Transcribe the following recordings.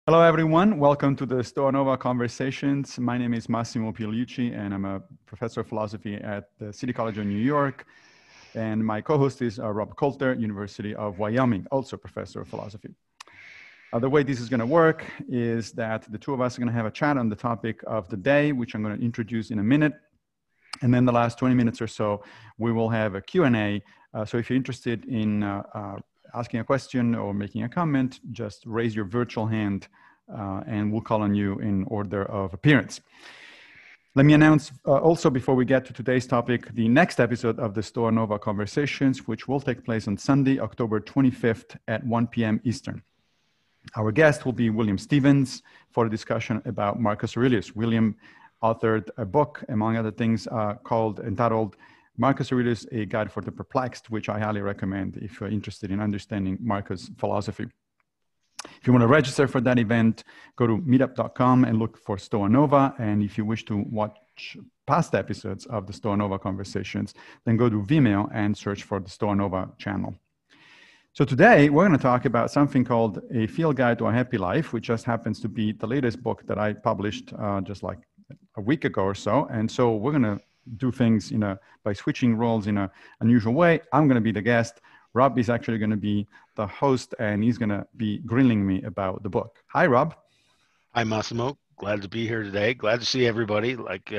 Hello, everyone. Welcome to the Stoa Nova Conversations. My name is Massimo Pigliucci, and I'm a professor of philosophy at the City College of New York. And my co-host is Rob Coulter, University of Wyoming, also professor of philosophy. The way this is going to work is that the two of us are going to have a chat on the topic of the day, which I'm going to introduce in a minute. And then the last 20 minutes or so, we will have a Q&A. So if you're interested in asking a question or making a comment, just raise your virtual hand and we'll call on you in order of appearance. Let me announce also before we get to today's topic, the next episode of the Stoa Nova Conversations, which will take place on Sunday, October 25th at 1 p.m. Eastern. Our guest will be William Stevens for a discussion about Marcus Aurelius. William authored a book, among other things, entitled Marcus Aurelius, A Guide for the Perplexed, which I highly recommend if you're interested in understanding Marcus' philosophy. If you want to register for that event, go to meetup.com and look for Stoa Nova. And if you wish to watch past episodes of the Stoa Nova Conversations, then go to Vimeo and search for the Stoa Nova channel. So today, we're going to talk about something called A Field Guide to a Happy Life, which just happens to be the latest book that I published just like a week ago or so. And so we're going to do things by switching roles in an unusual way. I'm going to be the guest. Rob is actually going to be the host, and he's going to be grilling me about the book. Hi, Rob. Hi, Massimo. Glad to be here today. Glad to see everybody.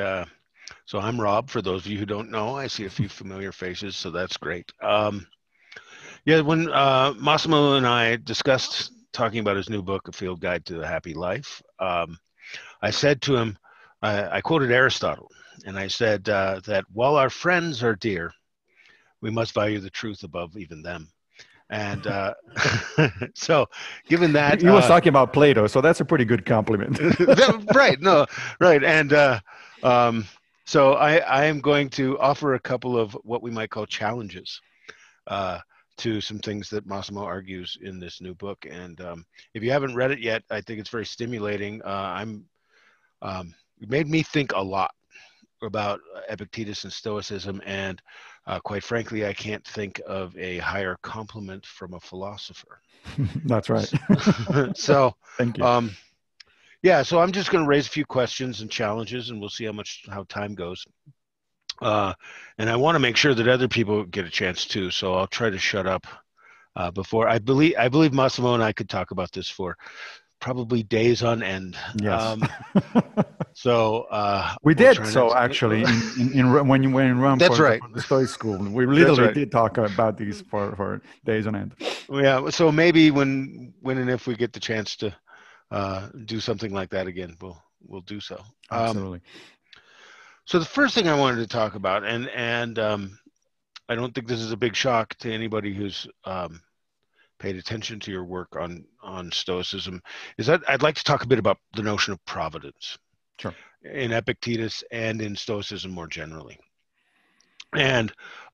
So I'm Rob. For those of you who don't know, I see a few familiar faces, so that's great. When Massimo and I discussed talking about his new book, A Field Guide to the Happy Life, I said to him, I quoted Aristotle, and I said that while our friends are dear, we must value the truth above even them. And so given that... He was talking about Plato, so that's a pretty good compliment. Right. And so I am going to offer a couple of what we might call challenges to some things that Massimo argues in this new book. And if you haven't read it yet, I think it's very stimulating. It made me think a lot about Epictetus and Stoicism, and quite frankly, I can't think of a higher compliment from a philosopher. That's right. So, thank you. So I'm just going to raise a few questions and challenges, and we'll see how time goes. And I want to make sure that other people get a chance too. So I'll try to shut up before. I believe Massimo and I could talk about this for probably days on end. Yes. We did. So actually, when you were in Rome for the Stoic school, we literally did talk about these for days on end. Yeah. So maybe when and if we get the chance to do something like that again, we'll do so. Absolutely. So the first thing I wanted to talk about, and I don't think this is a big shock to anybody who's paid attention to your work on Stoicism, is that I'd like to talk a bit about the notion of providence. Sure. In Epictetus and in Stoicism more generally. And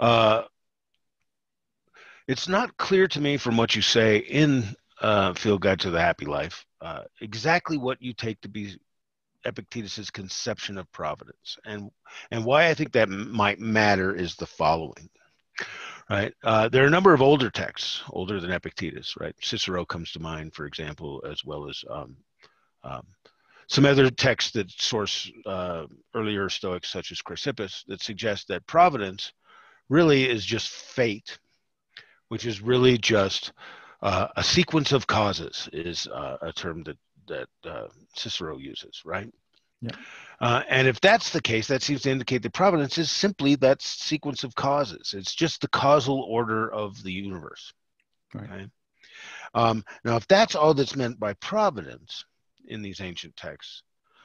it's not clear to me from what you say in Field Guide to the Happy Life exactly what you take to be Epictetus's conception of providence. And why I think that might matter is the following. Right. There are a number of older texts, older than Epictetus, right? Cicero comes to mind, for example, as well as some other texts that source earlier Stoics, such as Chrysippus, that suggest that providence really is just fate, which is really just a sequence of causes, is a term that Cicero uses, right? Yeah. And if that's the case, that seems to indicate that providence is simply that sequence of causes. It's just the causal order of the universe. Right. Okay? Now, if that's all that's meant by providence in these ancient texts,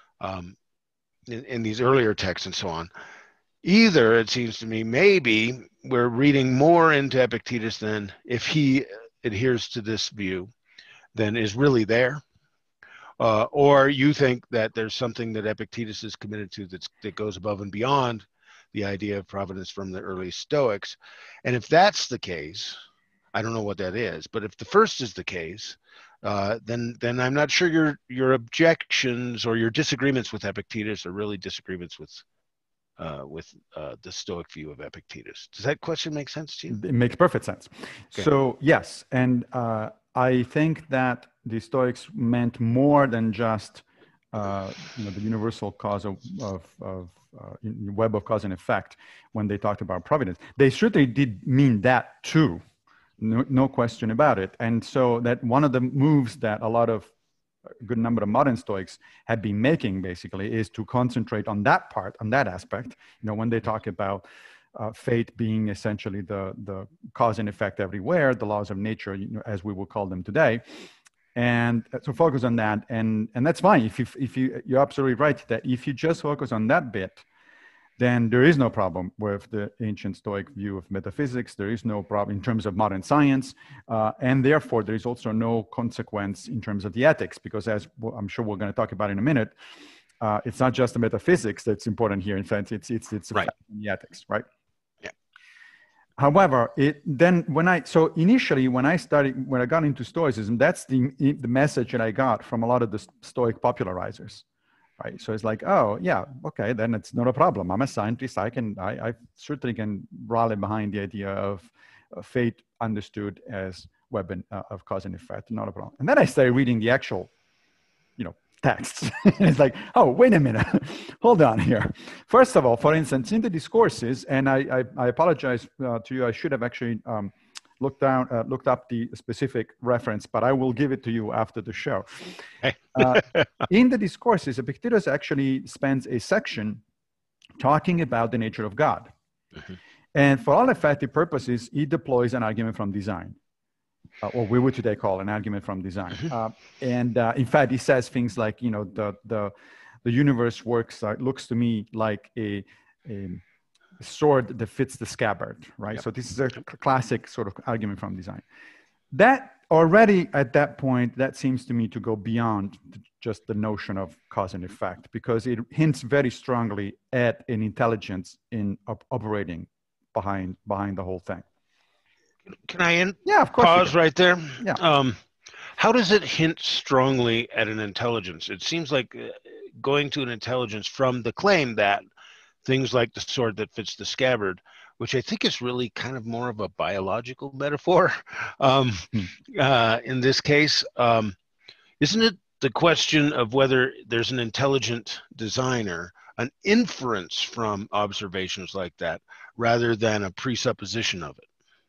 in these earlier texts and so on, either, it seems to me, maybe we're reading more into Epictetus than, if he adheres to this view, than is really there. Or you think that there's something that Epictetus is committed to that goes above and beyond the idea of providence from the early Stoics. And if that's the case, I don't know what that is, but if the first is the case, then I'm not sure your objections or your disagreements with Epictetus are really disagreements with the Stoic view of Epictetus. Does that question make sense to you? It makes perfect sense. Okay. So yes, and I think that the Stoics meant more than just the universal cause of web of cause and effect when they talked about providence. They certainly did mean that too, no question about it. And so that one of the moves that a good number of modern Stoics have been making basically is to concentrate on that part, on that aspect. When they talk about fate being essentially the cause and effect everywhere, the laws of nature, as we will call them today. And so focus on that, and that's fine. If you're absolutely right that if you just focus on that bit, then there is no problem with the ancient Stoic view of metaphysics. There is no problem in terms of modern science, and therefore there is also no consequence in terms of the ethics, because as I'm sure we're going to talk about in a minute, it's not just the metaphysics that's important here. In fact, it's right. The ethics, right? Yeah. However, initially when I got into Stoicism, that's the message that I got from a lot of the Stoic popularizers. Right. So it's like, oh yeah, okay, then it's not a problem. I'm a scientist. I certainly can rally behind the idea of fate understood as weapon of cause and effect. Not a problem. And then I started reading the actual, texts. It's like, oh, wait a minute, hold on here. First of all, for instance, in the discourses, and I apologize to you. I should have actually looked up the specific reference, but I will give it to you after the show. In the discourses, Epictetus actually spends a section talking about the nature of God. Mm-hmm. And for all effective purposes, he deploys an argument from design, or we would today call an argument from design. Mm-hmm. In fact, he says things like, the universe looks to me like a sword that fits the scabbard, right? Yep. So this is a classic sort of argument from design. That already at that point, that seems to me to go beyond just the notion of cause and effect, because it hints very strongly at an intelligence in operating behind the whole thing. Can I of course pause right there? Yeah. How does it hint strongly at an intelligence? It seems like going to an intelligence from the claim that things like the sword that fits the scabbard, which I think is really kind of more of a biological metaphor in this case. Isn't it the question of whether there's an intelligent designer, an inference from observations like that, rather than a presupposition of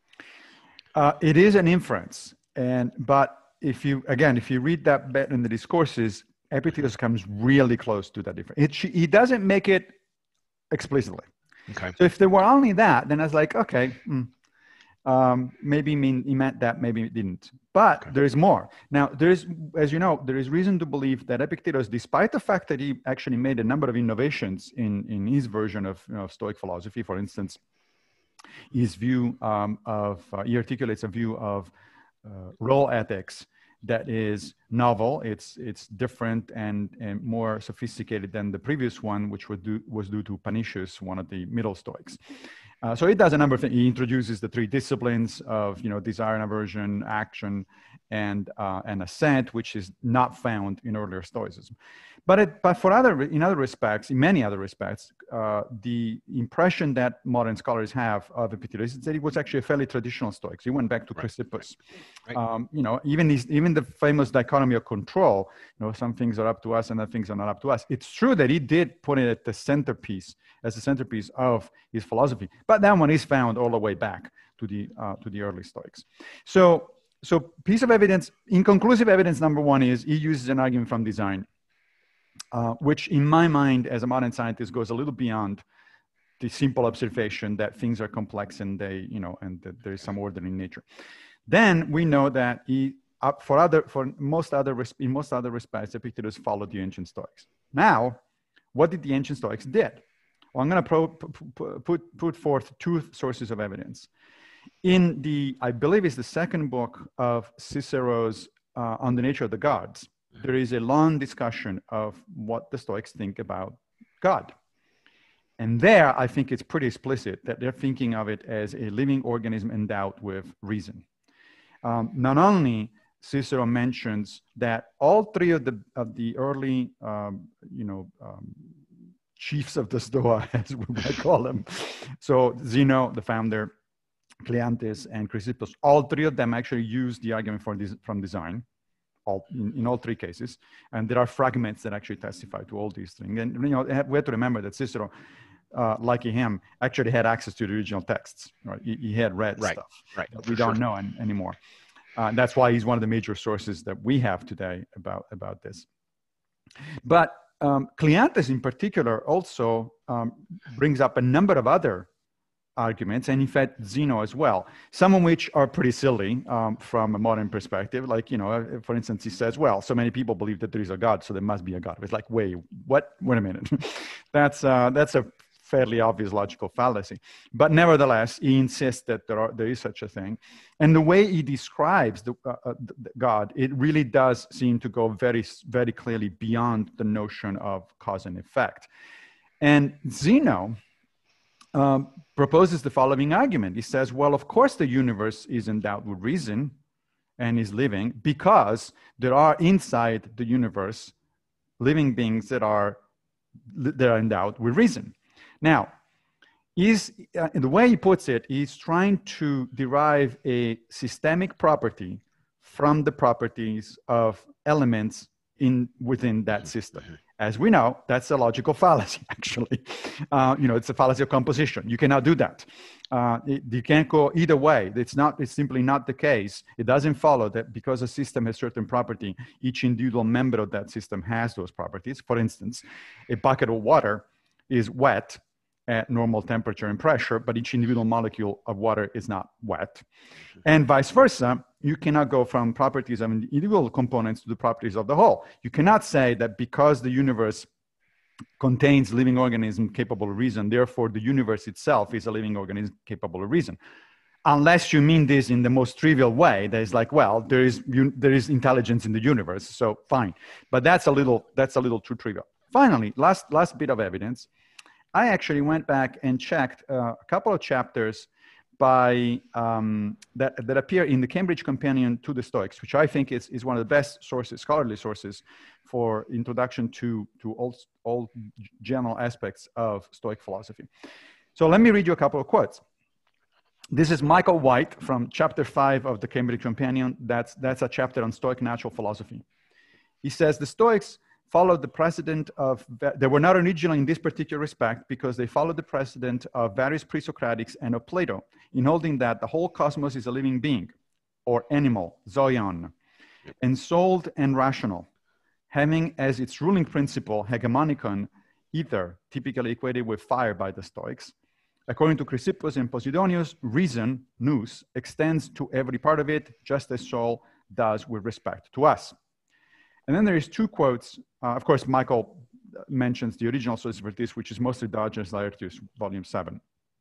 it? It is an inference. But if you read that bit in the discourses, Epictetus comes really close to that difference. He doesn't make it explicitly. Okay. So if there were only that, then I was like, okay, maybe he meant that, maybe it didn't. But there is more. Now, as you know, there is reason to believe that Epictetus, despite the fact that he actually made a number of innovations in his version of Stoic philosophy, for instance, his view he articulates a view of role ethics that is novel. It's different and more sophisticated than the previous one, which was due to Panicius, one of the Middle Stoics. So it does a number of things. He introduces the three disciplines of desire and aversion, action, and assent, which is not found in earlier Stoicism. But in many other respects, the impression that modern scholars have of Epictetus is that he was actually a fairly traditional Stoic. So he went back to Chrysippus. Right. Even the famous dichotomy of control. Some things are up to us and other things are not up to us. It's true that he did put it at the centerpiece of his philosophy, but that one is found all the way back to the early Stoics. So piece of evidence, inconclusive evidence number one is he uses an argument from design. Which in my mind, as a modern scientist, goes a little beyond the simple observation that things are complex and that there is some order in nature. Then we know that in most other respects, Epictetus followed the ancient Stoics. Now, what did the ancient Stoics did? Well, I'm going to put forth two sources of evidence. In I believe it's the second book of Cicero's On the Nature of the Gods, there is a long discussion of what the Stoics think about God. And there, I think it's pretty explicit that they're thinking of it as a living organism endowed with reason. Not only Cicero mentions that all three of the early, chiefs of the Stoa, as we might call them. So Zeno, the founder, Cleanthes and Chrysippus, all three of them actually use the argument from design, in all three cases. And there are fragments that actually testify to all these things. And we have to remember that Cicero, like him, actually had access to the original texts. Right? He had read stuff that we don't know anymore. That's why he's one of the major sources that we have today about this. But Cleanthes in particular also brings up a number of other arguments, and in fact Zeno as well, some of which are pretty silly from a modern perspective. Like, for instance, he says, well, so many people believe that there is a God, so there must be a God. It's like, wait a minute. That's a fairly obvious logical fallacy. But nevertheless, he insists that there is such a thing. And the way he describes the God, it really does seem to go very, very clearly beyond the notion of cause and effect. And Zeno proposes the following argument. He says, well, of course the universe is endowed with reason and is living because there are inside the universe living beings that are endowed with reason. Now, the way he puts it, he's trying to derive a systemic property from the properties of elements within that system. As we know, that's a logical fallacy, actually. It's a fallacy of composition. You cannot do that. You can't go either way. It's simply not the case. It doesn't follow that because a system has certain property, each individual member of that system has those properties. For instance, a bucket of water is wet at normal temperature and pressure, but each individual molecule of water is not wet. And vice versa, you cannot go from properties of individual components to the properties of the whole. You cannot say that because the universe contains living organism capable of reason, therefore the universe itself is a living organism capable of reason. Unless you mean this in the most trivial way, that is like, well, there is intelligence in the universe, so fine. But that's a little too trivial. Finally, last bit of evidence. I actually went back and checked a couple of chapters that appear in the Cambridge Companion to the Stoics, which I think is one of the best sources, scholarly sources, for introduction to all general aspects of Stoic philosophy. So let me read you a couple of quotes. This is Michael White from chapter 5 of the Cambridge Companion. That's a chapter on Stoic natural philosophy. He says, the Stoics followed the precedent of, they were not original in this particular respect because they followed the precedent of various pre-Socratics and of Plato in holding that the whole cosmos is a living being or animal, zoion, ensouled and rational, having as its ruling principle hegemonikon, ether, typically equated with fire by the Stoics. According to Chrysippus and Posidonius, reason, nous, extends to every part of it, just as soul does with respect to us. And then there is two quotes. Of course, Michael mentions the original source for this, which is mostly Diogenes Laertius, volume 7.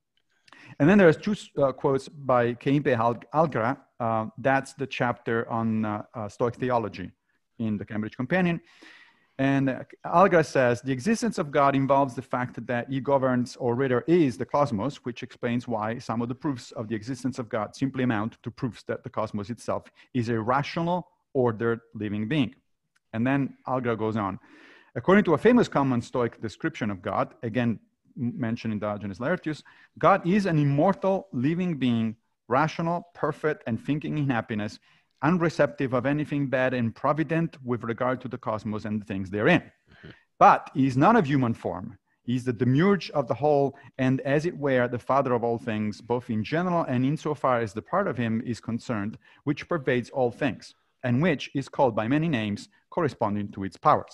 And then there's two quotes by Keipe Algra. That's the chapter on Stoic theology in the Cambridge Companion. And Algra says, the existence of God involves the fact that he governs, or rather is, the cosmos, which explains why some of the proofs of the existence of God simply amount to proofs that the cosmos itself is a rational, ordered living being. And then Algra goes on. According to a famous common Stoic description of God, again mentioned in Diogenes Laertius, God is an immortal living being, rational, perfect, and thinking in happiness, unreceptive of anything bad and provident with regard to the cosmos and the things therein. But he is not of human form. He is the demiurge of the whole, and as it were, the father of all things, both in general and insofar as the part of him is concerned, which pervades all things, and which is called by many names corresponding to its powers.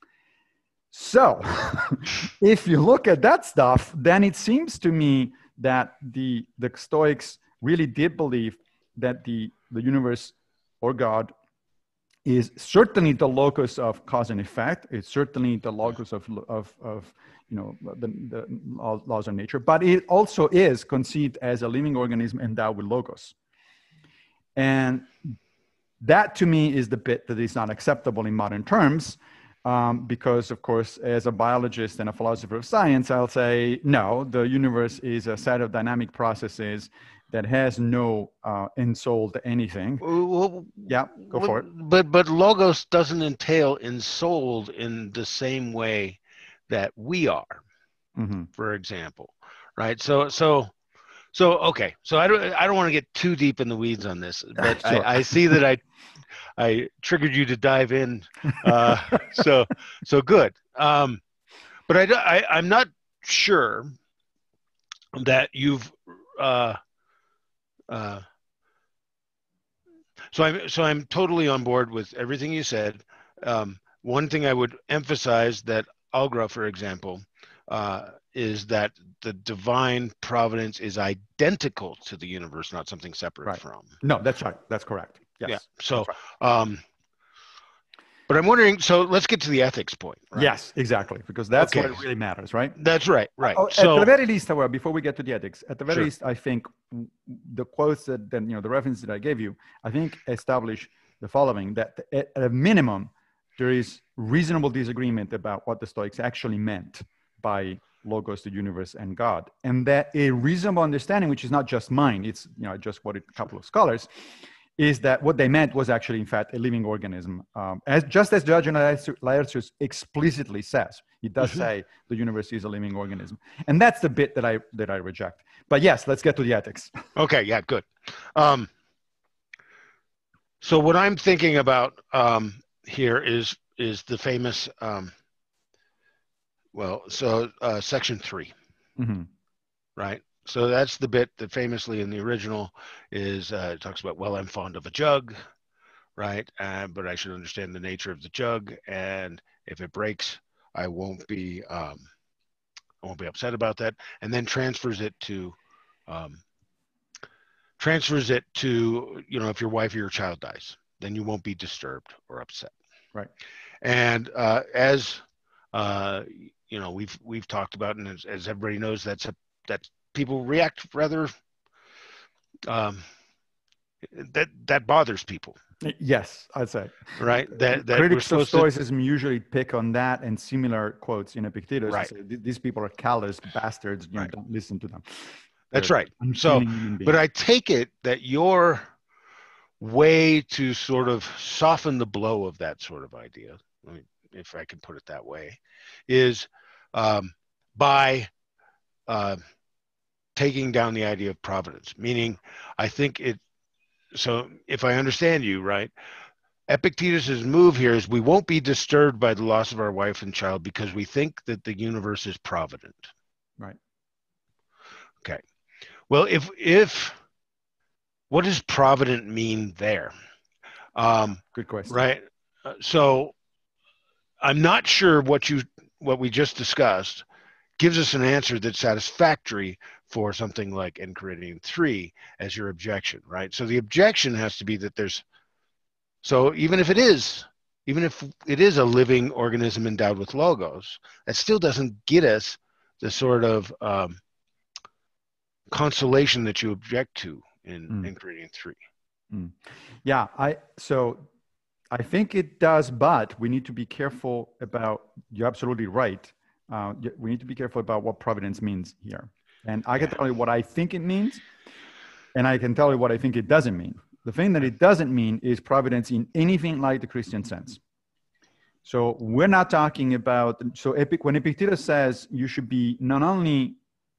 So, if you look at that stuff, then it seems to me that the Stoics really did believe that the universe or God is certainly the locus of cause and effect. It's certainly the locus of the laws of nature, but it also is conceived as a living organism endowed with logos. And that to me is the bit that is not acceptable in modern terms, because of course, as a biologist and a philosopher of science, I'll say, no, the universe is a set of dynamic processes that has no ensouled anything. Well, yeah, go for it. But logos doesn't entail ensouled in the same way that we are, for example, right? So So okay, so I don't want to get too deep in the weeds on this, but Sure. I see that I triggered you to dive in. Uh, so good. But I'm not sure that you've uh, uh, I'm totally on board with everything you said. One thing I would emphasize that Algra, for example, is that the divine providence is identical to the universe, not something separate Right. from. No, that's right. That's correct. Yes. Yeah. So, right. But I'm wondering. So let's get to the ethics point. Right? Yes, exactly, because that's okay. what really matters, right? That's right. Right. At the very least, however, before we get to the ethics, at the very sure. least, I think the quotes that then the references that I gave you, I think establish the following: that at a minimum, there is reasonable disagreement about what the Stoics actually meant by logos, the universe, and God, and that a reasonable understanding, which is not just mine, it's I just quoted a couple of scholars, is that what they meant was actually, in fact, a living organism. Just as Diogenes Laertius explicitly says, he does say the universe is a living organism. And that's the bit that I reject. But yes, let's get to the ethics. Okay, yeah, good. So what I'm thinking about here is the famous, section 3, right? So that's the bit that famously in the original is it talks about, well, I'm fond of a jug, right? But I should understand the nature of the jug, and if it breaks, I won't be upset about that. And then transfers it to if your wife or your child dies, then you won't be disturbed or upset, right? And as we've talked about, and as everybody knows, that people react rather that bothers people. Yes, I'd say. Right. That critics of Stoicism usually pick on that and similar quotes in Epictetus. Right. Say, these people are callous bastards. Right. Don't listen to them. That's right. So, but I take it that your way to sort of soften the blow of that sort of idea, if I can put it that way, is by taking down the idea of providence. Meaning, I think so if I understand you right, Epictetus's move here is we won't be disturbed by the loss of our wife and child because we think that the universe is provident. Right. Okay. Well, if what does provident mean there? Good question. Right. So I'm not sure what we just discussed gives us an answer that's satisfactory for something like Enchiridion 3 as your objection, right? So the objection has to be that so even if it is a living organism endowed with logos, that still doesn't get us the sort of consolation that you object to in Enchiridion 3. Yeah, I think it does, but we need to be careful about, you're absolutely right. We need to be careful about what providence means here. And I can tell you what I think it means, and I can tell you what I think it doesn't mean. The thing that it doesn't mean is providence in anything like the Christian sense. So we're not talking about, when Epictetus says you should be not only,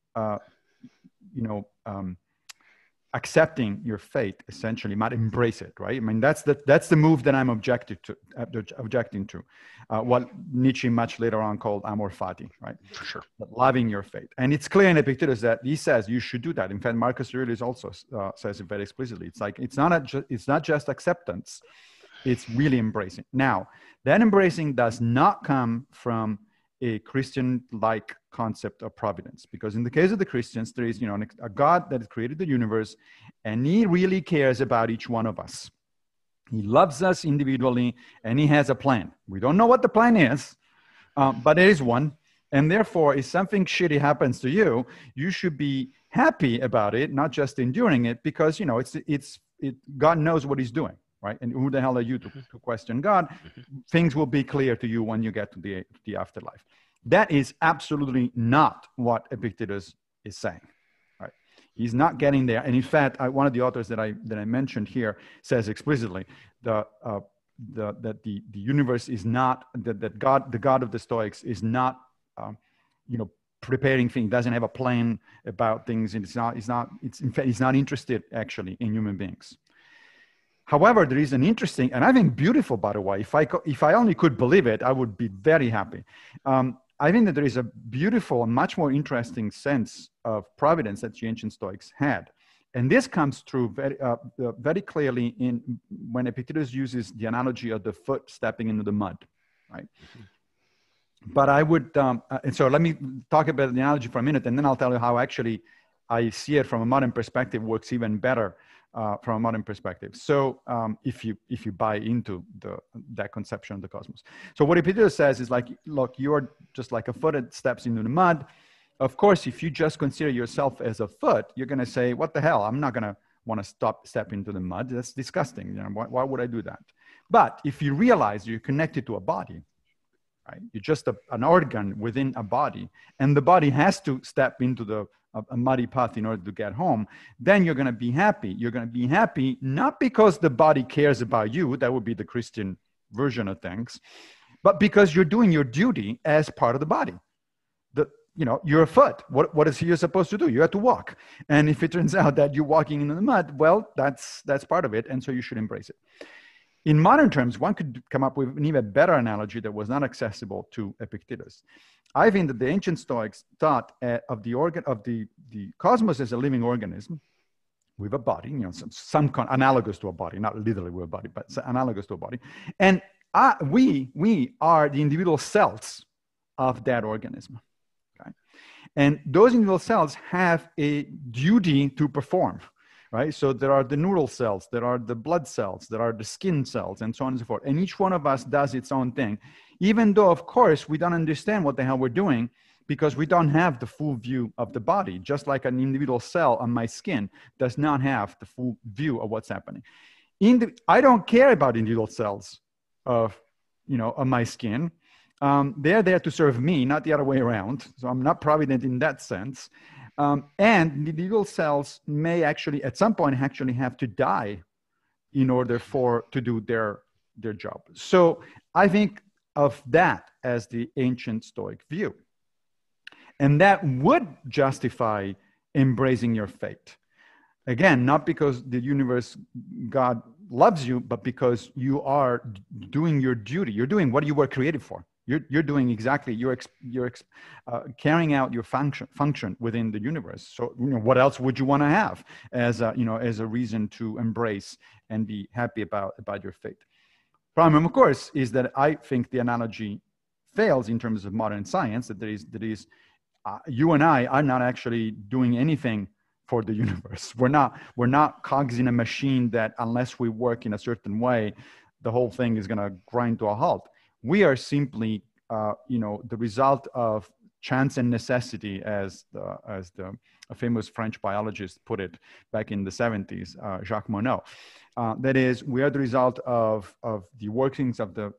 accepting your fate, essentially, but embrace it, right? I mean, that's the move that I'm objecting to. What Nietzsche much later on called amor fati, right? For sure. Loving your fate. And it's clear in Epictetus that he says you should do that. In fact, Marcus Aurelius also says it very explicitly. It's like, it's not just acceptance, it's really embracing. Now, that embracing does not come from a Christian-like concept of providence, because in the case of the Christians, there is, a God that has created the universe, and he really cares about each one of us. He loves us individually, and he has a plan. We don't know what the plan is, but there is one, and therefore, if something shitty happens to you, you should be happy about it, not just enduring it, because God knows what he's doing. Right? And who the hell are you to question God? Things will be clear to you when you get to the afterlife. That is absolutely not what Epictetus is saying. Right? He's not getting there. And in fact, one of the authors that I mentioned here says explicitly that the universe is not, that God, the God of the Stoics, is not preparing things, doesn't have a plan about things, and it's not interested actually in human beings. However, there is an interesting, and I think beautiful, by the way, if I only could believe it, I would be very happy. I think that there is a beautiful and much more interesting sense of providence that the ancient Stoics had. And this comes through very clearly when Epictetus uses the analogy of the foot stepping into the mud, right? Mm-hmm. But I would, and so let me talk about the analogy for a minute, and then I'll tell you how actually I see it from a modern perspective works even better from a modern perspective. So if you buy into that conception of the cosmos. So what Epictetus says is like, look, you're just like a foot that steps into the mud. Of course, if you just consider yourself as a foot, you're going to say, what the hell? I'm not going to want to step into the mud. That's disgusting. You know, why would I do that? But if you realize you're connected to a body, right? You're just an organ within a body, and the body has to step into a muddy path in order to get home, then you're going to be happy. You're going to be happy not because the body cares about you, that would be the Christian version of things, but because you're doing your duty as part of the body. You're a foot. What is you supposed to do? You have to walk. And if it turns out that you're walking into the mud, well, that's part of it, and so you should embrace it. In modern terms, one could come up with an even better analogy that was not accessible to Epictetus. I think that the ancient Stoics thought of the cosmos as a living organism with a body, some analogous to a body, not literally with a body, but analogous to a body. And we are the individual cells of that organism. Okay? And those individual cells have a duty to perform. Right? So there are the neural cells, there are the blood cells, there are the skin cells, and so on and so forth. And each one of us does its own thing, even though, of course, we don't understand what the hell we're doing because we don't have the full view of the body, just like an individual cell on my skin does not have the full view of what's happening. I don't care about individual cells of my skin. They're there to serve me, not the other way around. So I'm not provident in that sense. And individual cells may actually, at some point, actually have to die in order to do their job. So I think of that as the ancient Stoic view. And that would justify embracing your fate. Again, not because the universe, God loves you, but because you are doing your duty. You're doing what you were created for. You're doing exactly, you're carrying out your function within the universe. So, what else would you want to have as a reason to embrace and be happy about your fate? Problem, of course, is that I think the analogy fails in terms of modern science, that there is you and I are not actually doing anything for the universe. We're not cogs in a machine that unless we work in a certain way, the whole thing is going to grind to a halt. We are simply, the result of chance and necessity, as a famous French biologist put it back in the 70s, Jacques Monod. That is, we are the result of the workings of the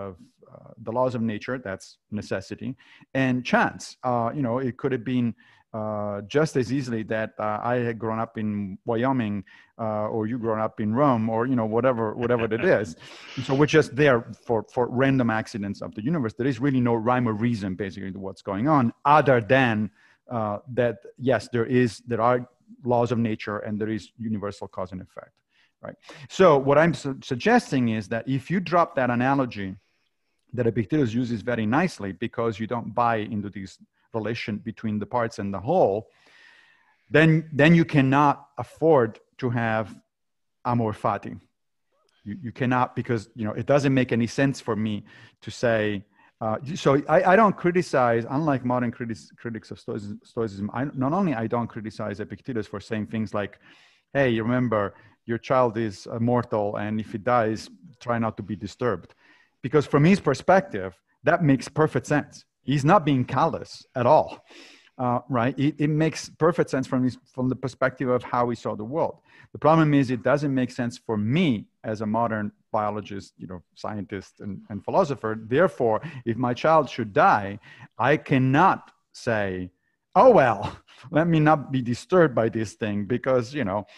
laws of nature. That's necessity, and chance. It could have been just as easily that I had grown up in Wyoming or you grown up in Rome or, whatever it is. And so we're just there for random accidents of the universe. There is really no rhyme or reason basically to what's going on other than that, yes, there are laws of nature and there is universal cause and effect, right? So what I'm suggesting is that if you drop that analogy that Epictetus uses very nicely because you don't buy into these relation between the parts and the whole, then you cannot afford to have amor fati. You cannot, because it doesn't make any sense for me to say. So I don't criticize, unlike modern critics of Stoicism. Not only I don't criticize Epictetus for saying things like, "Hey, remember your child is mortal, and if he dies, try not to be disturbed," because from his perspective, that makes perfect sense. He's not being callous at all, right? It makes perfect sense from the perspective of how he saw the world. The problem is it doesn't make sense for me as a modern biologist, scientist and philosopher. Therefore, if my child should die, I cannot say, "Oh, well, let me not be disturbed by this thing because,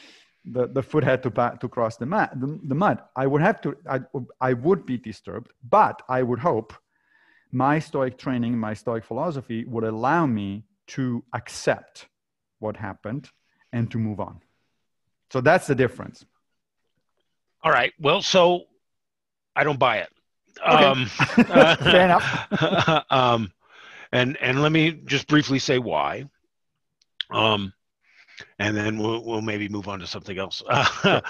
the foot had to cross the mud." I would be disturbed, but I would hope my Stoic training, my Stoic philosophy would allow me to accept what happened and to move on. So that's the difference. All right. Well, so I don't buy it. Okay. Fair enough. And let me just briefly say why. And then we'll maybe move on to something else. Sure.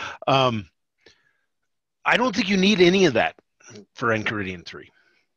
I don't think you need any of that for Enchiridion 3.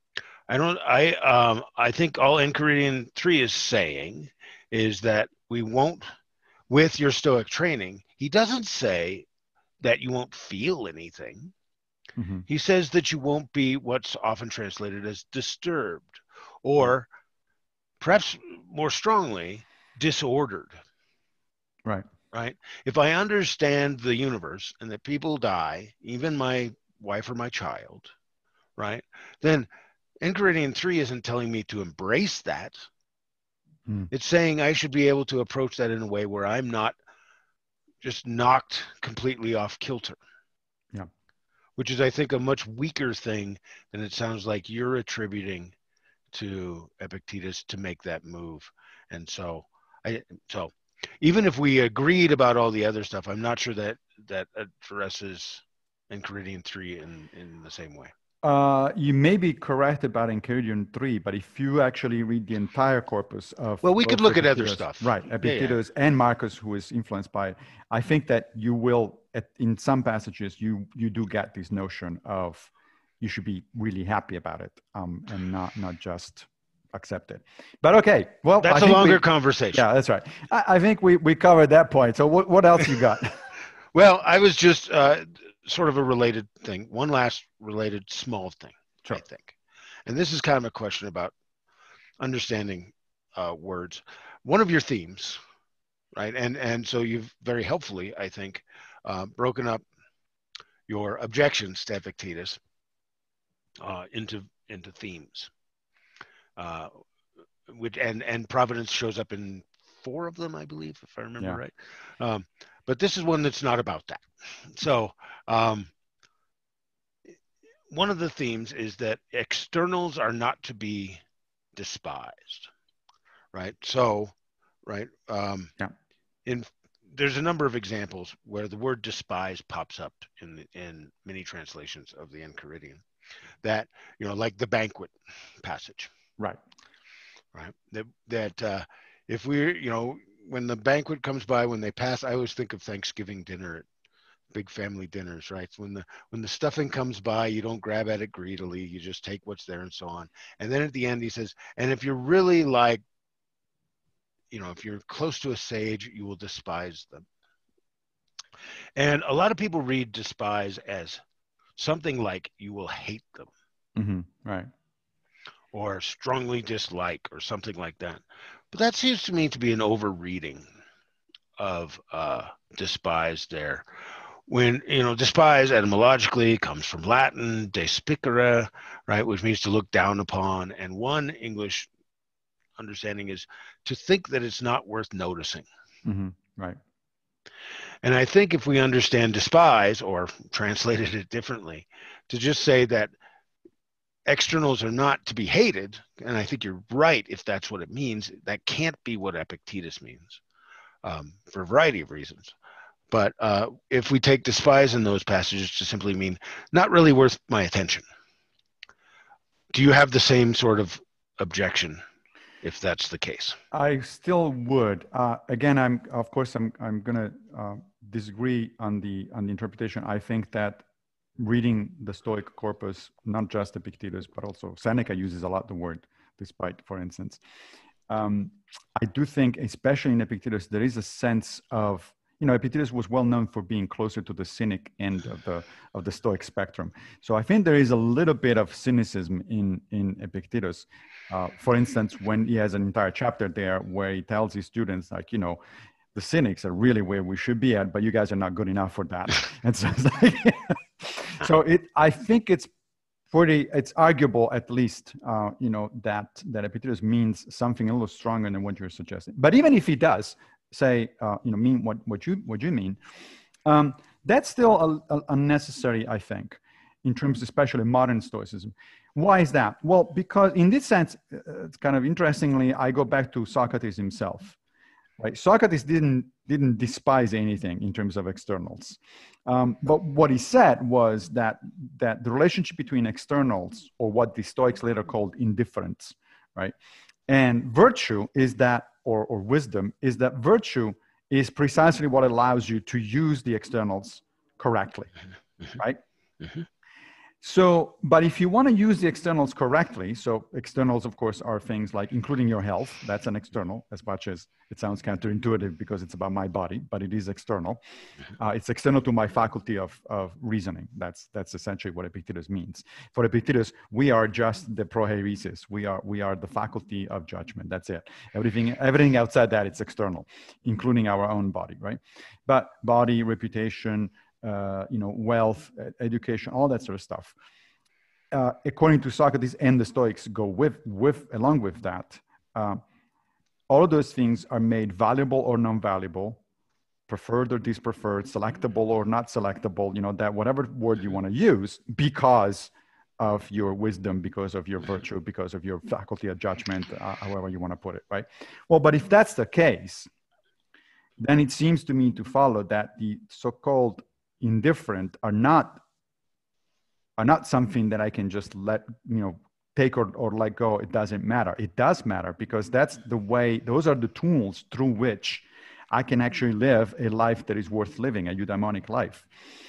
I think all Enchiridion 3 is saying is that we won't, with your Stoic training, he doesn't say that you won't feel anything. Mm-hmm. He says that you won't be what's often translated as disturbed, or perhaps more strongly, disordered. Right. Right? If I understand the universe and that people die, even my wife or my child, right? Then Enchiridion 3 isn't telling me to embrace that. It's saying I should be able to approach that in a way where I'm not just knocked completely off kilter. Yeah. Which is, I think, a much weaker thing than it sounds like you're attributing to Epictetus to make that move. And so even if we agreed about all the other stuff, I'm not sure that addresses Enchiridion 3 in the same way. You may be correct about Enchiridion 3, but if you actually read the entire corpus of... Well, we could look at other stuff. Right, Epictetus and Marcus, who is influenced by... I think that you will, in some passages, you do get this notion of you should be really happy about it and not just accept it. But okay, well... That's a longer conversation. Yeah, that's right. I think we covered that point. So what else you got? Well, I was just... sort of a related thing, one last related small thing, sure. I think. And this is kind of a question about understanding words. One of your themes, right? And so you've very helpfully, I think, broken up your objections to Epictetus into themes. Which and providence shows up in 4 of them, I believe, if I remember right. But this is one that's not about that. So one of the themes is that externals are not to be despised, right? So, right. There's a number of examples where the word despise pops up in many translations of the Enchiridion. That, like the banquet passage. Right. Right. That if we're, when the banquet comes by, when they pass, I always think of Thanksgiving dinner, big family dinners, right? When the stuffing comes by, you don't grab at it greedily, you just take what's there and so on. And then at the end he says, and if you're really like, if you're close to a sage, you will despise them. And a lot of people read despise as something like you will hate them. Mm-hmm. Right. Or strongly dislike or something like that. But that seems to me to be an overreading of despise there. When, despise etymologically comes from Latin, despicere, right, which means to look down upon. And one English understanding is to think that it's not worth noticing. Mm-hmm. Right. And I think if we understand despise, or translated it differently, to just say that externals are not to be hated, and I think you're right if that's what it means. That can't be what Epictetus means for a variety of reasons. But if we take despise in those passages to simply mean not really worth my attention, do you have the same sort of objection if that's the case? I still would. Again, I'm going to disagree on the interpretation. I think that reading the Stoic corpus, not just Epictetus, but also Seneca uses a lot the word despite, for instance. I do think, especially in Epictetus, there is a sense of, Epictetus was well known for being closer to the cynic end of the Stoic spectrum. So I think there is a little bit of cynicism in Epictetus. For instance, when he has an entire chapter there where he tells his students, like, the cynics are really where we should be at, but you guys are not good enough for that. And so it's like, I think it's arguable, at least, that Epictetus means something a little stronger than what you're suggesting. But even if he does say, mean what you mean, that's still unnecessary, I think, in terms, especially modern Stoicism. Why is that? Well, because in this sense, it's kind of interestingly, I go back to Socrates himself. Right? Socrates didn't despise anything in terms of externals, but what he said was that the relationship between externals, or what the Stoics later called indifference, right, and virtue is that, or wisdom is that virtue is precisely what allows you to use the externals correctly, right? Mm-hmm. So, but if you want to use the externals correctly, so externals, of course, are things like including your health. That's an external, as much as it sounds counterintuitive because it's about my body, but it is external. It's external to my faculty of reasoning. That's essentially what Epictetus means. For Epictetus, we are just the prohairesis. We are the faculty of judgment. That's it. Everything outside that, it's external, including our own body, right? But body, reputation, wealth, education, all that sort of stuff. According to Socrates and the Stoics go along with that, all of those things are made valuable or non-valuable, preferred or dispreferred, selectable or not selectable, that whatever word you want to use, because of your wisdom, because of your virtue, because of your faculty of judgment, however you want to put it, right? Well, but if that's the case, then it seems to me to follow that the so-called indifferent are not something that I can just take or let go. It doesn't matter. It does matter, because that's the way, those are the tools through which I can actually live a life that is worth living, a eudaimonic life.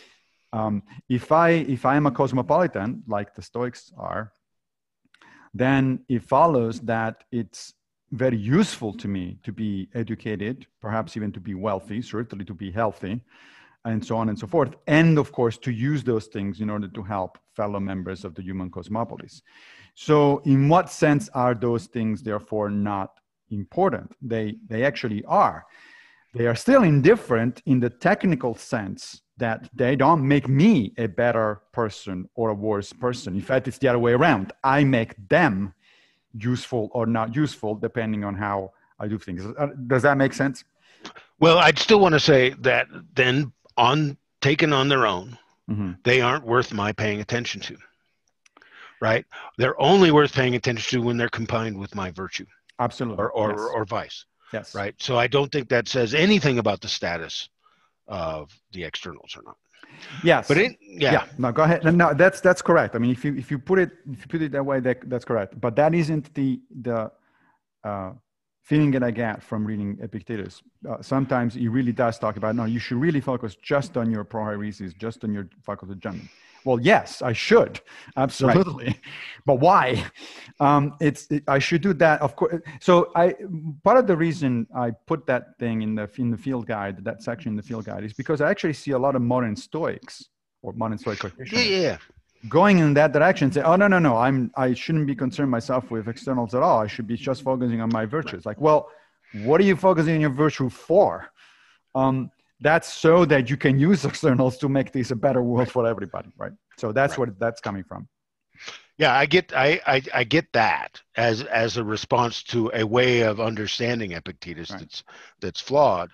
If I am a cosmopolitan, like the Stoics are, then it follows that it's very useful to me to be educated, perhaps even to be wealthy, certainly to be healthy, and so on and so forth. And of course, to use those things in order to help fellow members of the human cosmopolis. So in what sense are those things therefore not important? They actually are. They are still indifferent in the technical sense that they don't make me a better person or a worse person. In fact, it's the other way around. I make them useful or not useful depending on how I do things. Does that make sense? Well, I'd still want to say that then taken on their own, they aren't worth my paying attention to, right? They're only worth paying attention to when they're combined with my virtue. Absolutely. Or vice. Yes. Right. So I don't think that says anything about the status of the externals or not. Yes. But no, go ahead. No, that's correct. I mean, if you put it that way, that's correct. But that isn't the feeling that I get from reading Epictetus. Sometimes he really does talk about, no, you should really focus just on your prohairesis, just on your faculty of judgment. Well, yes, I should, absolutely. Right. But why? I should do that, of course. So part of the reason I put that thing in the field guide, that section in the field guide, is because I actually see a lot of modern Stoics or modern Stoic practitioners going in that direction and say, oh, no, I shouldn't be concerned myself with externals at all. I should be just focusing on my virtues. Like, well, what are you focusing on your virtue for? That's so that you can use externals to make this a better world for everybody, right? So that's where that's coming from. Yeah, I get that as a response to a way of understanding Epictetus that's flawed.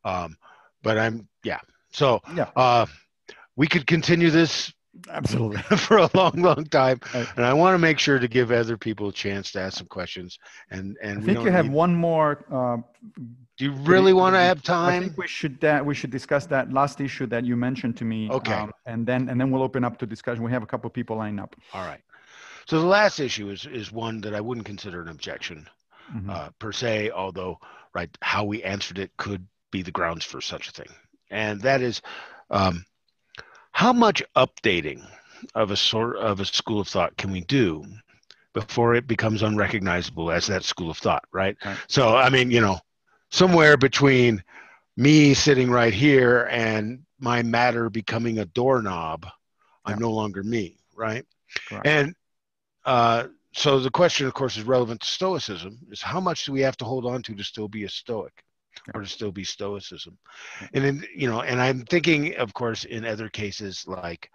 So we could continue this absolutely for a long time, and I want to make sure to give other people a chance to ask some questions. And I think you have one more. Do you really want to have time? I think we should discuss that last issue that you mentioned to me. Okay. And then we'll open up to discussion. We have a couple of people lined up. All right. So the last issue is one that I wouldn't consider an objection per se, although how we answered it could be the grounds for such a thing. And that is how much updating of a school of thought can we do before it becomes unrecognizable as that school of thought, right? So, I mean, somewhere between me sitting right here and my matter becoming a doorknob, I'm no longer me, right? Correct. And so the question, of course, is relevant to Stoicism, is how much do we have to hold on to still be a Stoic or to still be Stoicism? And then, and I'm thinking, of course, in other cases, like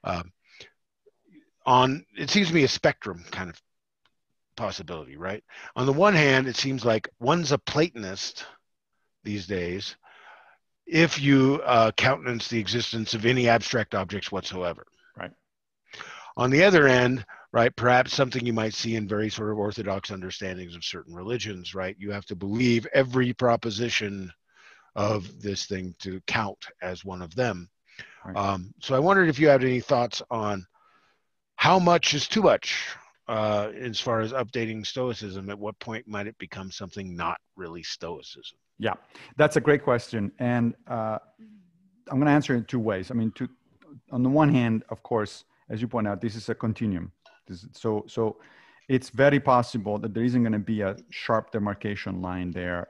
it seems to me a spectrum kind of possibility, right? On the one hand, it seems like one's a Platonist these days if you countenance the existence of any abstract objects whatsoever. Right. On the other end, right? Perhaps something you might see in very sort of orthodox understandings of certain religions, right? You have to believe every proposition of this thing to count as one of them. Right. So I wondered if you had any thoughts on how much is too much as far as updating Stoicism. At what point might it become something not really Stoicism? Yeah, that's a great question. And I'm going to answer it in two ways. I mean, on the one hand, of course, as you point out, this is a continuum. So it's very possible that there isn't going to be a sharp demarcation line there.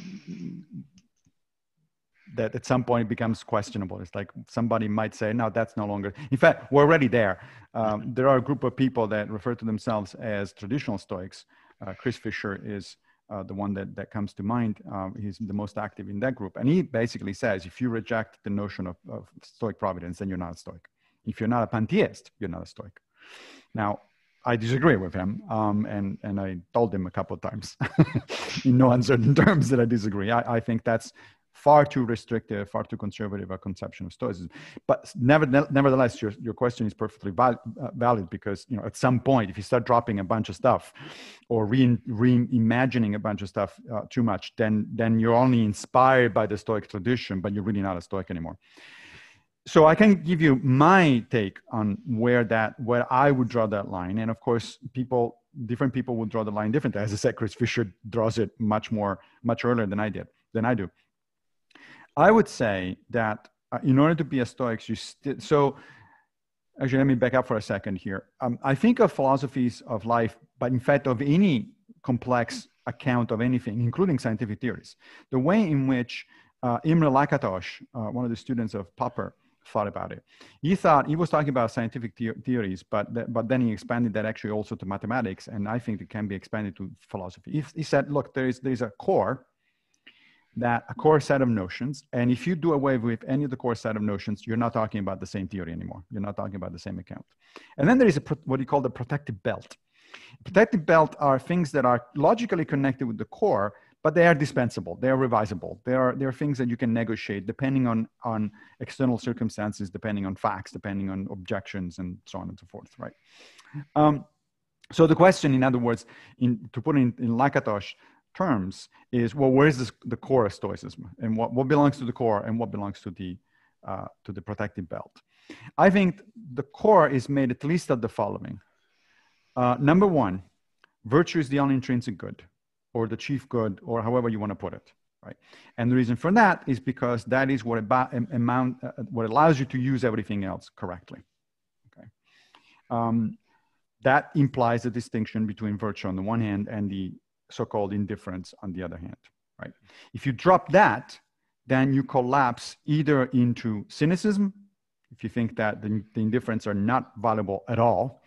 That at some point it becomes questionable. It's like somebody might say, no, that's no longer. In fact, we're already there. There are a group of people that refer to themselves as traditional Stoics. Chris Fisher is the one that comes to mind. He's the most active in that group. And he basically says, if you reject the notion of Stoic providence, then you're not a Stoic. If you're not a pantheist, you're not a Stoic. Now, I disagree with him, and I told him a couple of times in no uncertain terms that I disagree. I think that's far too restrictive, far too conservative a conception of Stoicism. But nevertheless, your question is perfectly valid, because at some point, if you start dropping a bunch of stuff or reimagining a bunch of stuff too much, then you're only inspired by the Stoic tradition, but you're really not a Stoic anymore. So I can give you my take on where I would draw that line, and of course, different people will draw the line differently. As I said, Chris Fisher draws it much earlier than I do. I would say that in order to be a Stoic, so actually, let me back up for a second here. I think of philosophies of life, but in fact of any complex account of anything, including scientific theories, the way in which Imre Lakatos, one of the students of Popper, thought about it. He was talking about scientific theories, but then he expanded that actually also to mathematics, and I think it can be expanded to philosophy. He said, look, there's a core set of notions, and if you do away with any of the core set of notions, you're not talking about the same theory anymore. You're not talking about the same account. And then there is what you call the protective belt. Protective belt are things that are logically connected with the core, but they are dispensable. They are revisable. They are things that you can negotiate depending on external circumstances, depending on facts, depending on objections, and so on and so forth, right? So the question, in other words, to put it in Lakatos terms, is, well, where is the core of Stoicism, and what belongs to the core and what belongs to the protective belt? I think the core is made at least of the following. Number one, virtue is the only intrinsic good, or the chief good, or however you want to put it, right? And the reason for that is because that is what allows you to use everything else correctly. Okay, that implies a distinction between virtue on the one hand and the so-called indifference on the other hand, right? If you drop that, then you collapse either into cynicism, if you think that the indifferents are not valuable at all,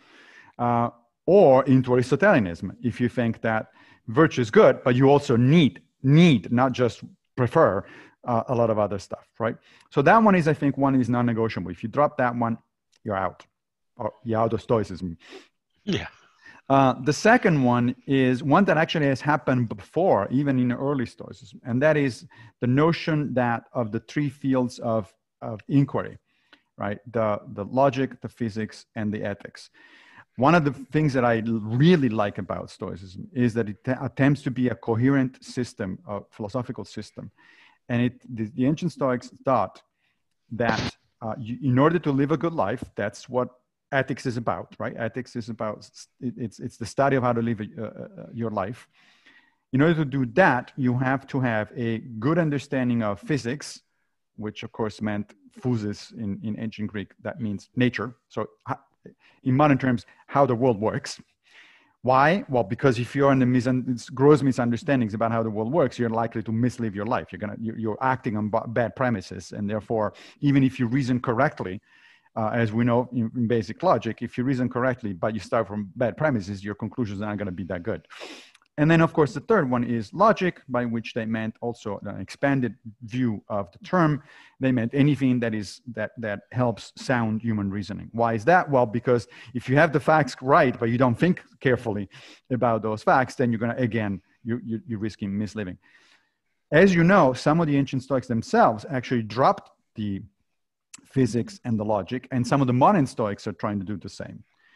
or into Aristotelianism, if you think that virtue is good, but you also need, not just prefer, a lot of other stuff, right? So that one is, I think, one is non-negotiable. If you drop that one, you're out, or you're out of Stoicism. Yeah. The second one is one that actually has happened before, even in early Stoicism, and that is the notion that of the three fields of inquiry, right? The logic, the physics, and the ethics. One of the things that I really like about Stoicism is that it attempts to be a coherent system, a philosophical system. And the ancient Stoics thought that in order to live a good life, that's what ethics is about, right? Ethics is about, it's the study of how to live your life. In order to do that, you have to have a good understanding of physics, which of course meant physis in ancient Greek. That means nature. So in modern terms, how the world works. Why? Well, because if you're in the gross misunderstandings about how the world works, you're likely to mislive your life. You're acting on bad premises, and therefore, even if you reason correctly, as we know in basic logic, if you reason correctly, but you start from bad premises, your conclusions aren't going to be that good. And then, of course, the third one is logic, by which they meant also an expanded view of the term. They meant anything that helps sound human reasoning. Why is that? Well, because if you have the facts right, but you don't think carefully about those facts, then you're going to, again, you're risking misliving. As you know, some of the ancient Stoics themselves actually dropped the physics and the logic, and some of the modern Stoics are trying to do the same.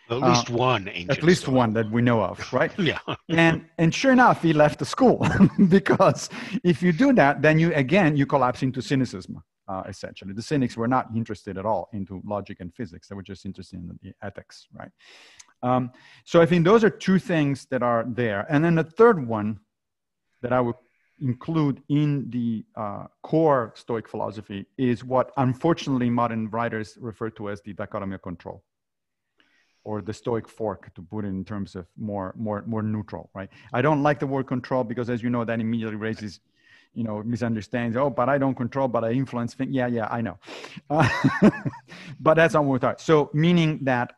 At least one ancient At least Stoic. one that we know of, right? Yeah. And sure enough, he left the school because if you do that, then you collapse into cynicism. Essentially, the cynics were not interested at all into logic and physics; they were just interested in the ethics, right? So I think those are two things that are there, and then the third one that I would include in the core Stoic philosophy is what unfortunately modern writers refer to as the dichotomy of control, or the Stoic fork, to put it in terms of more neutral, right? I don't like the word control because, as you know, that immediately raises, misunderstandings. Oh, but I don't control, but I influence things. Yeah, I know. But that's not what we're talking. So meaning that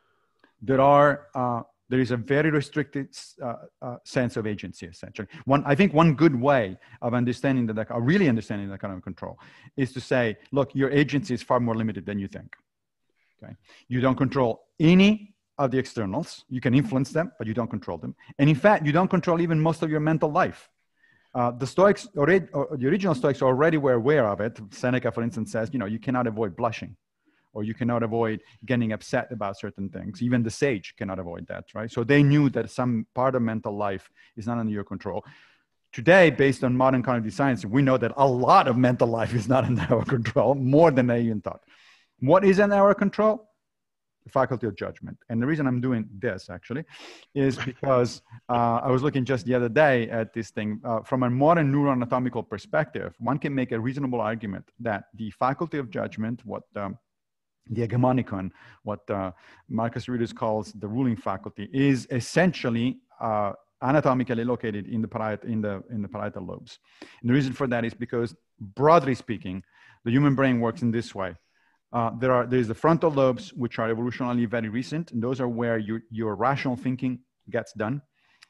there is a very restricted sense of agency, essentially. I think one good way of understanding really understanding the kind of control is to say, look, your agency is far more limited than you think. Okay, you don't control any of the externals. You can influence them, but you don't control them. And in fact, you don't control even most of your mental life. The Stoics, the original Stoics already were aware of it. Seneca, for instance, says, you cannot avoid blushing, or you cannot avoid getting upset about certain things. Even the sage cannot avoid that, right? So they knew that some part of mental life is not under your control. Today, based on modern cognitive science, we know that a lot of mental life is not under our control, more than they even thought. What is in our control? The faculty of judgment. And the reason I'm doing this, actually, is because I was looking just the other day at this thing. From a modern neuroanatomical perspective, one can make a reasonable argument that the faculty of judgment, what the hegemonicon, what Marcus Aurelius calls the ruling faculty, is essentially anatomically located in the parietal lobes. And the reason for that is because, broadly speaking, the human brain works in this way. There's the frontal lobes, which are evolutionarily very recent, and those are where your rational thinking gets done,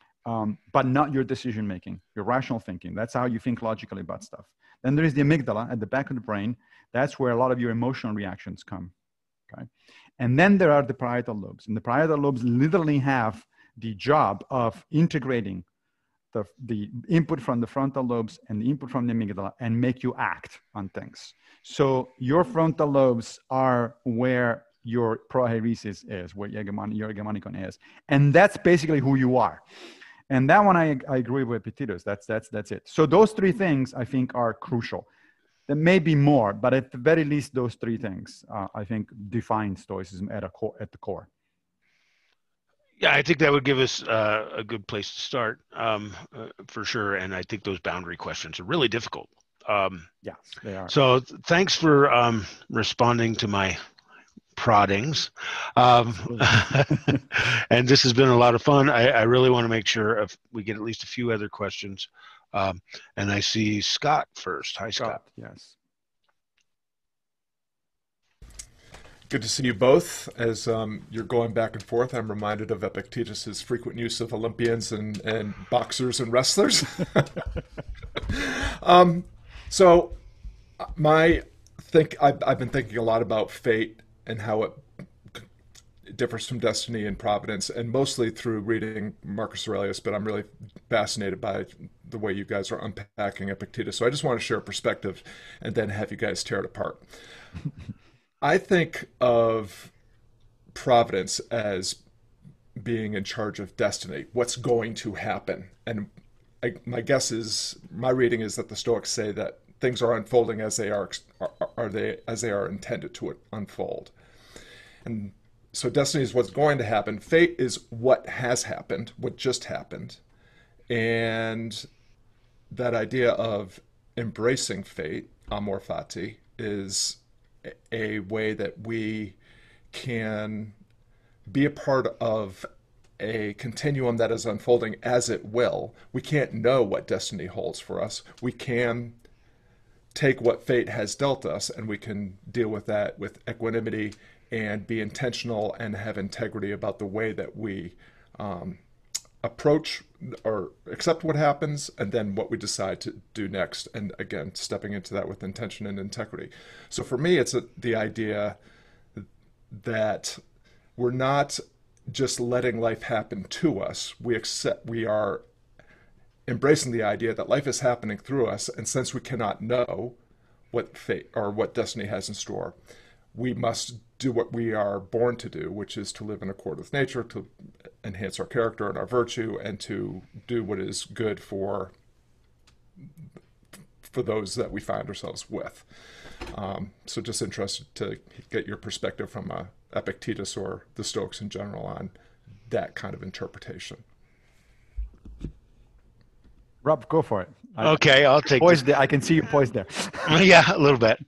but not your decision making, your rational thinking. That's how you think logically about stuff. Then there is the amygdala at the back of the brain. That's where a lot of your emotional reactions come. Okay, and then there are the parietal lobes, and the parietal lobes literally have the job of integrating the input from the frontal lobes and the input from the amygdala and make you act on things. So your frontal lobes are where your prohairesis is, where your hegemonicon is. And that's basically who you are. And that one, I agree with Epictetus. That's it. So those three things, I think, are crucial. There may be more, but at the very least, those three things, I think, define Stoicism at the core. Yeah, I think that would give us a good place to start, for sure. And I think those boundary questions are really difficult. Yes, they are. So thanks for responding to my proddings. And this has been a lot of fun. I really want to make sure if we get at least a few other questions. And I see Scott first. Hi, Scott. Yes. Good to see you both. As you're going back and forth, I'm reminded of Epictetus's frequent use of Olympians and boxers and wrestlers. So I've been thinking a lot about fate and how it differs from destiny and providence, and mostly through reading Marcus Aurelius, but I'm really fascinated by the way you guys are unpacking Epictetus. So I just want to share a perspective and then have you guys tear it apart. I think of providence as being in charge of destiny, what's going to happen. And my reading is that the Stoics say that things are unfolding as they are intended to unfold. And so destiny is what's going to happen. Fate is what has happened, what just happened. And that idea of embracing fate, amor fati, is a way that we can be a part of a continuum that is unfolding as it will. We can't know what destiny holds for us. We can take what fate has dealt us and we can deal with that with equanimity and be intentional and have integrity about the way that we approach or accept what happens and then what we decide to do next. And again, stepping into that with intention and integrity. So for me, it's the idea that we're not just letting life happen to us. We are embracing the idea that life is happening through us. And since we cannot know what fate or what destiny has in store, we must do what we are born to do, which is to live in accord with nature, to enhance our character and our virtue, and to do what is good for those that we find ourselves with. So just interested to get your perspective from Epictetus or the Stoics in general on that kind of interpretation. Rob, go for it. Okay, I'll take poised there. I can see you poised there. Yeah, a little bit.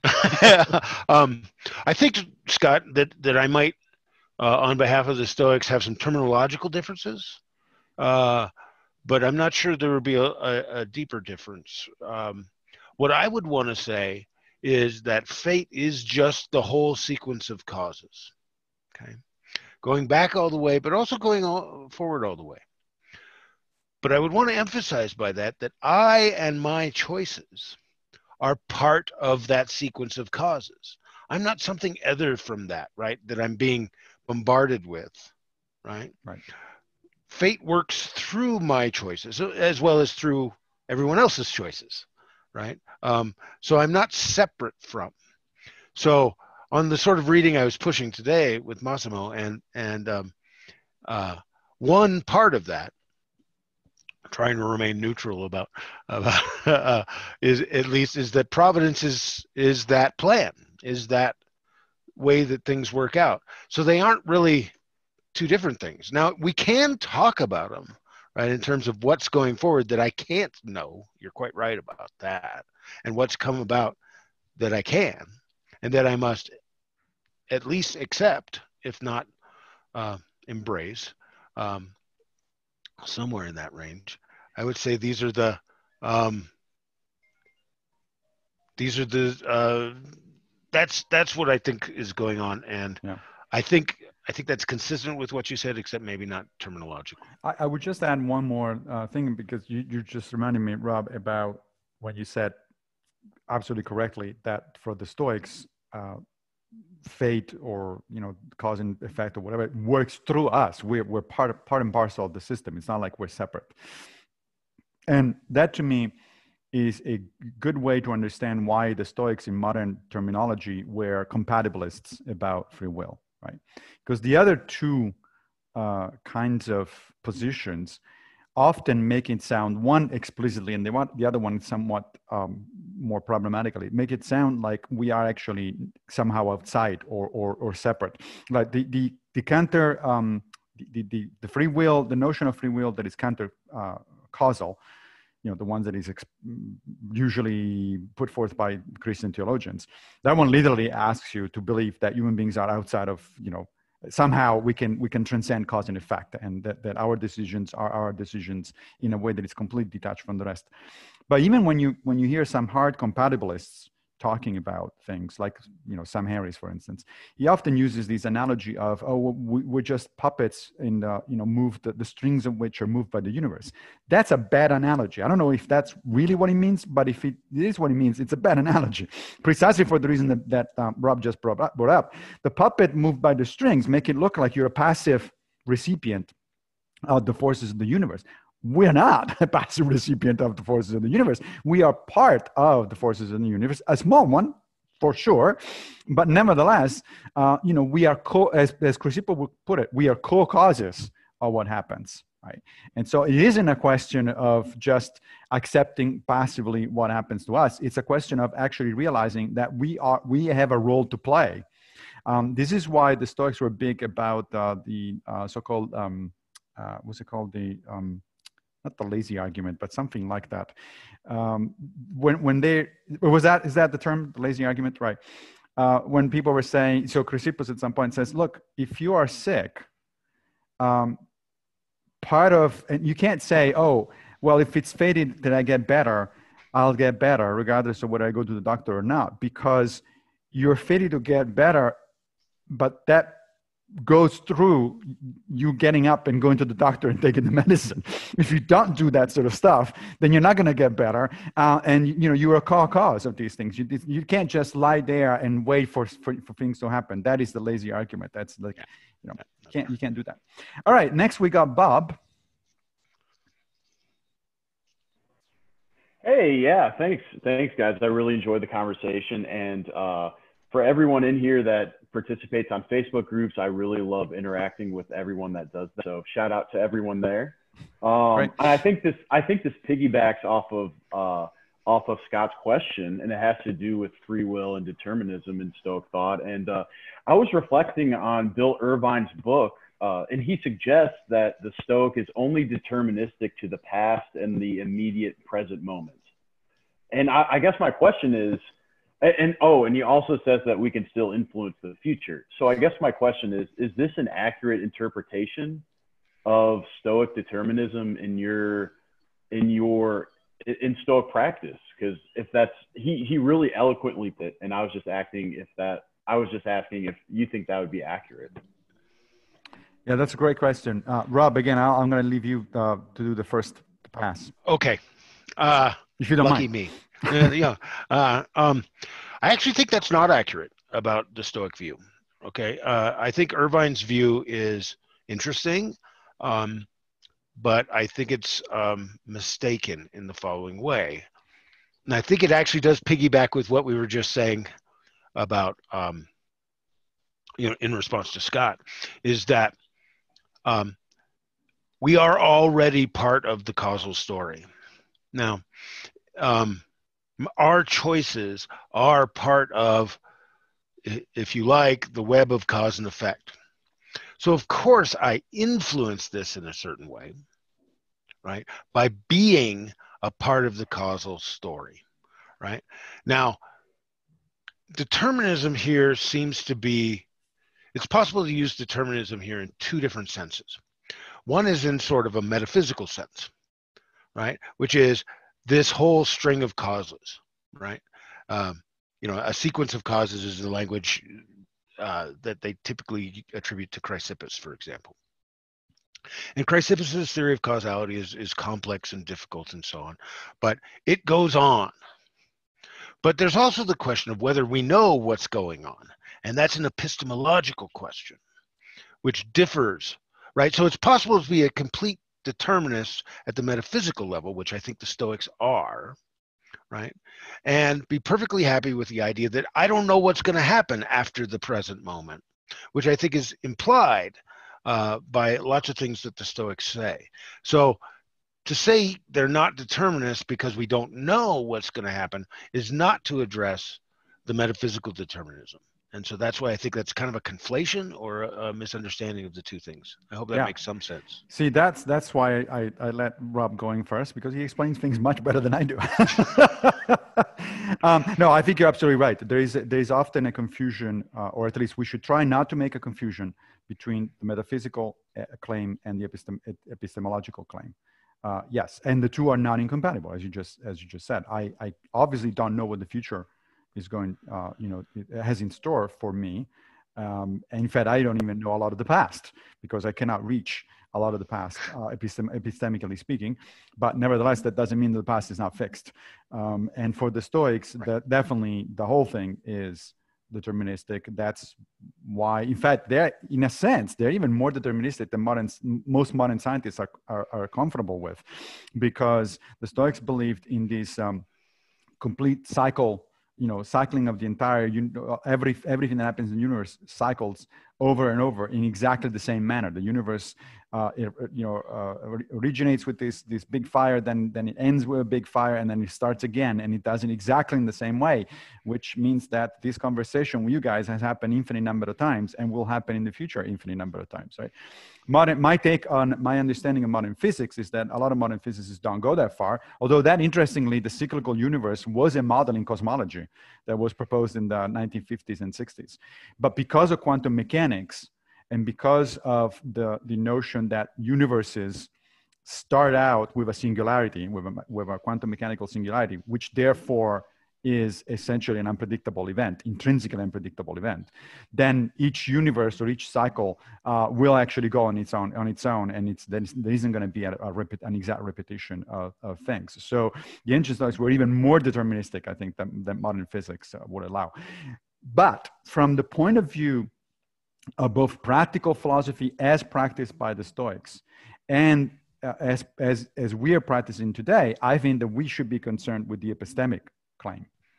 I think, Scott, that I might, on behalf of the Stoics, have some terminological differences, but I'm not sure there would be a deeper difference. What I would want to say is that fate is just the whole sequence of causes, okay? Going back all the way, but also going forward all the way. But I would want to emphasize by that I and my choices are part of that sequence of causes. I'm not something other from that, right? That I'm being bombarded with, right? Right. Fate works through my choices as well as through everyone else's choices, right? So I'm not separate from. So on the sort of reading I was pushing today with Massimo, and one part of that, trying to remain neutral about is at least is that providence is that plan, is that way that things work out. So they aren't really two different things. Now we can talk about them, right, in terms of what's going forward that I can't know. You're quite right about that, and what's come about that I can, and that I must at least accept, if not embrace. Somewhere in that range, I would say these are the that's what I think is going on, and yeah. I think that's consistent with what you said, except maybe not terminological. I would just add one more thing, because you just reminded me, Rob, about when you said absolutely correctly that for the Stoics, fate, or cause and effect or whatever, works through us. We're part and parcel of the system. It's not like we're separate. And that to me is a good way to understand why the Stoics in modern terminology were compatibilists about free will, right? Because the other two kinds of positions often make it sound, one explicitly and the other one somewhat more problematically, make it sound like we are actually somehow outside or separate. Like the counter, the free will, the notion of free will that is counter causal, the ones that is usually put forth by Christian theologians, that one literally asks you to believe that human beings are outside of, somehow we can transcend cause and effect, and that our decisions are our decisions in a way that is completely detached from the rest. But even when you hear some hard compatibilists talking about things like, Sam Harris, for instance, he often uses this analogy of, we're just puppets in the, moved, the strings of which are moved by the universe. That's a bad analogy. I don't know if that's really what he means, but if it is what he means, it's a bad analogy. Precisely for the reason that Rob just brought up. The puppet moved by the strings make it look like you're a passive recipient of the forces of the universe. We're not a passive recipient of the forces of the universe. We are part of the forces of the universe, a small one, for sure. But nevertheless, we are as Chrysippus would put it, we are co-causes of what happens, right? And so it isn't a question of just accepting passively what happens to us. It's a question of actually realizing that we have a role to play. This is why the Stoics were big about the so-called, what's it called? Not the lazy argument, but something like that. Is that the term, the lazy argument? Right. When people were saying, so Chrysippus at some point says, look, if you are sick, and you can't say, oh, well, if it's fated that I get better, I'll get better regardless of whether I go to the doctor or not, because you're fated to get better, but that goes through you getting up and going to the doctor and taking the medicine. If you don't do that sort of stuff, then you're not going to get better. And you're a cause of these things. You can't just lie there and wait for things to happen. That is the lazy argument. That's like, you can't do that. All right. Next we got Bob. Hey, yeah, thanks guys. I really enjoyed the conversation, and for everyone in here that participates on Facebook groups, I really love interacting with everyone that does that. So shout out to everyone there. Right. I think this piggybacks off of Scott's question, and it has to do with free will and determinism in Stoic thought. And I was reflecting on Bill Irvine's book, and he suggests that the Stoic is only deterministic to the past and the immediate present moment. And I guess my question is, and he also says that we can still influence the future. So I guess my question is this an accurate interpretation of Stoic determinism in Stoic practice? Because if that's, he really eloquently put it, and I was just asking if you think that would be accurate. Yeah, that's a great question. Rob, again, I'm going to leave you to do the first pass. Okay. If you don't lucky mind. Me. I actually think that's not accurate about the Stoic view. Okay. I think Irvine's view is interesting, but I think it's mistaken in the following way. And I think it actually does piggyback with what we were just saying about, in response to Scott, is that we are already part of the causal story. Now, our choices are part of, if you like, the web of cause and effect. So of course I influence this in a certain way, right? By being a part of the causal story, right? Now, determinism here seems to be, it's possible to use determinism here in two different senses. One is in sort of a metaphysical sense, right? Which is this whole string of causes, right? A sequence of causes is the language that they typically attribute to Chrysippus, for example. And Chrysippus's theory of causality is complex and difficult and so on, but it goes on. But there's also the question of whether we know what's going on, and that's an epistemological question, which differs, right? So it's possible to be a complete determinist at the metaphysical level, which I think the Stoics are, right? And be perfectly happy with the idea that I don't know what's going to happen after the present moment, which I think is implied by lots of things that the Stoics say. So to say they're not determinists because we don't know what's going to happen is not to address the metaphysical determinism. And so that's why I think that's kind of a conflation or a misunderstanding of the two things. I hope that makes some sense. See, that's why I let Rob going first, because he explains things much better than I do. No, I think you're absolutely right. There is often a confusion, or at least we should try not to make a confusion between the metaphysical claim and the epistemological claim. Yes, and the two are not incompatible, as you just said. I obviously don't know what the future is going, it has in store for me. And in fact, I don't even know a lot of the past because I cannot reach a lot of the past, epistemically speaking. But nevertheless, that doesn't mean that the past is not fixed. And for the Stoics, that definitely the whole thing is deterministic. That's why, in fact, they're in a sense, they're even more deterministic than most modern scientists are comfortable with, because the Stoics believed in this complete cycle, cycling of the entire, everything that happens in the universe cycles over and over in exactly the same manner. The universe, originates with this big fire, then it ends with a big fire, and then it starts again, and it does it exactly in the same way, which means that this conversation with you guys has happened infinite number of times and will happen in the future infinite number of times, right? My take on my understanding of modern physics is that a lot of modern physicists don't go that far, although that, interestingly, the cyclical universe was a model in cosmology that was proposed in the 1950s and 60s. But because of quantum mechanics, and because of the notion that universes start out with a singularity, with a quantum mechanical singularity, which therefore is essentially an unpredictable event, intrinsically unpredictable event, then each universe or each cycle will actually go on its own, and there isn't going to be an exact repetition of things. So the ancient Stoics were even more deterministic, I think, than modern physics would allow. But from the point of view of both practical philosophy as practiced by the Stoics and as we are practicing today, I think that we should be concerned with the epistemic claim.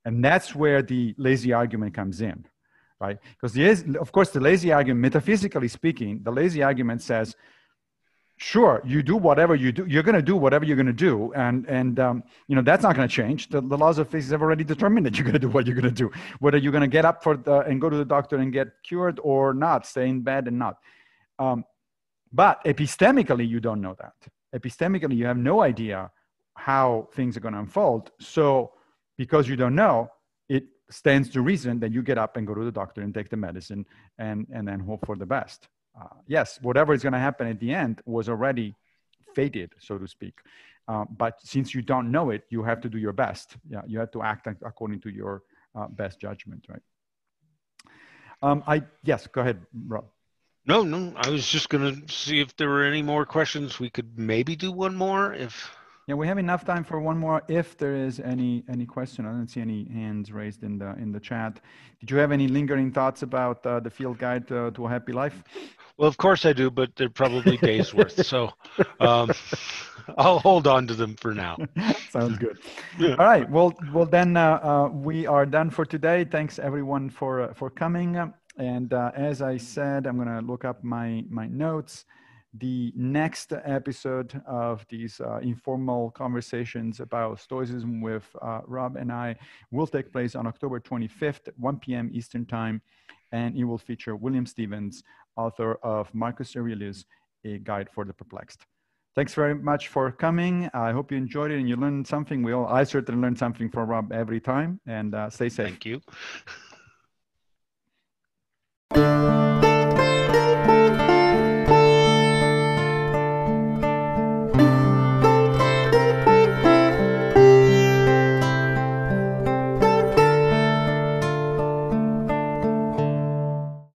And that's where the lazy argument comes in, right? Because of course, the lazy argument, metaphysically speaking, the lazy argument says, sure, you do whatever you do, you're going to do whatever you're going to do. And that's not going to change. The laws of physics have already determined that you're going to do what you're going to do, whether you're going to get up and go to the doctor and get cured or not, stay in bed and not. But epistemically, you don't know that. Epistemically, you have no idea how things are going to unfold. So because you don't know, it stands to reason that you get up and go to the doctor and take the medicine and then hope for the best. Yes, whatever is going to happen at the end was already fated, so to speak. But since you don't know it, you have to do your best. Yeah, you have to act according to your best judgment, right? Yes, go ahead, Rob. No, I was just going to see if there were any more questions. We could maybe do one more if... Yeah, we have enough time for one more if there is any question. I don't see any hands raised in the chat. Did you have any lingering thoughts about the Field Guide to a Happy Life? Well, of course I do, but they're probably days worth. So I'll hold on to them for now. Sounds good. Yeah. All right. Well then we are done for today. Thanks everyone for coming. And as I said, I'm going to look up my notes. The next episode of these informal conversations about Stoicism with Rob and I will take place on October 25th, 1 p.m. Eastern Time, and it will feature William Stevens, author of Marcus Aurelius, A Guide for the Perplexed. Thanks very much for coming. I hope you enjoyed it and you learned something. I certainly learned something from Rob every time, and stay safe. Thank you.